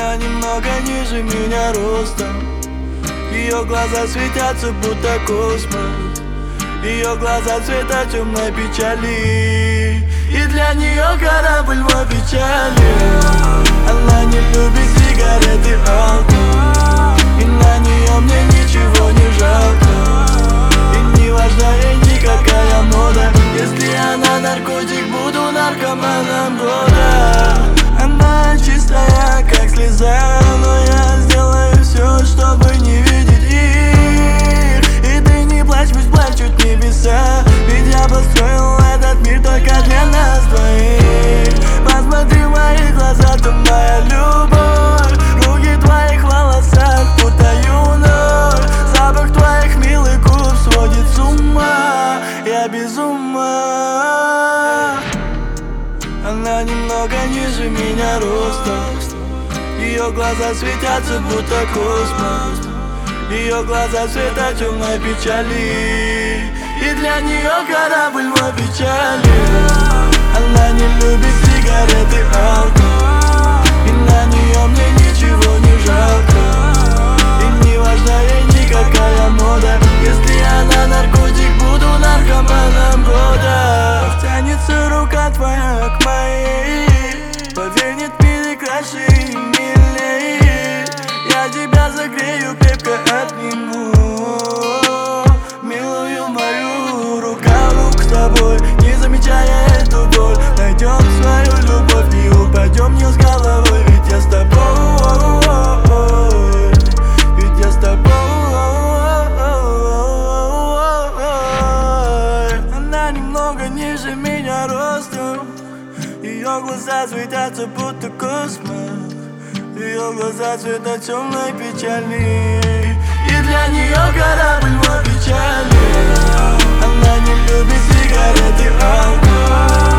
Она немного ниже меня ростом. Ее глаза светятся, будто космос. Ее глаза цвета темной печали. И для нее корабль в печали. Она не любит сигареты, алкоголь. И на нее мне ничего не жалко. И не важна ей никакая мода. Если она наркотик, буду наркоманом года. Она чистая, как слеза, но я сделаю все, чтобы не видеть их. И ты не плачь, пусть плачут небеса. Ведь я построил этот мир только для нас двоих. Посмотри в мои глаза, ты моя любовь. Руки в твоих волосах путаю ноль. Запах твоих милых губ сводит с ума. Я без ума. Она немного ниже меня ростом. Ее глаза светятся, будто космос. Ее глаза цвета темной печали. И для нее корабль в печали. Она не любит сигареты, алкоголь. И на нее мне ничего не жалко. И не важна ей никакая мода. Если она наркотик, буду наркоманом года. Тянется рука твоя к моей. Поверь, нет мили краше и милей. Я тебя загрею, крепко обниму. Милую мою, рука в руку с тобой. Не замечая эту боль, найдем свою любовь и упадем вниз головой. Ведь я с тобой, ведь я с тобой. Она немного ниже меня ростом. Ее глаза светятся, будто космос. Ее глаза цвета темной печали. И для нее корабль в печали. Она не любит сигареты, алкоголь.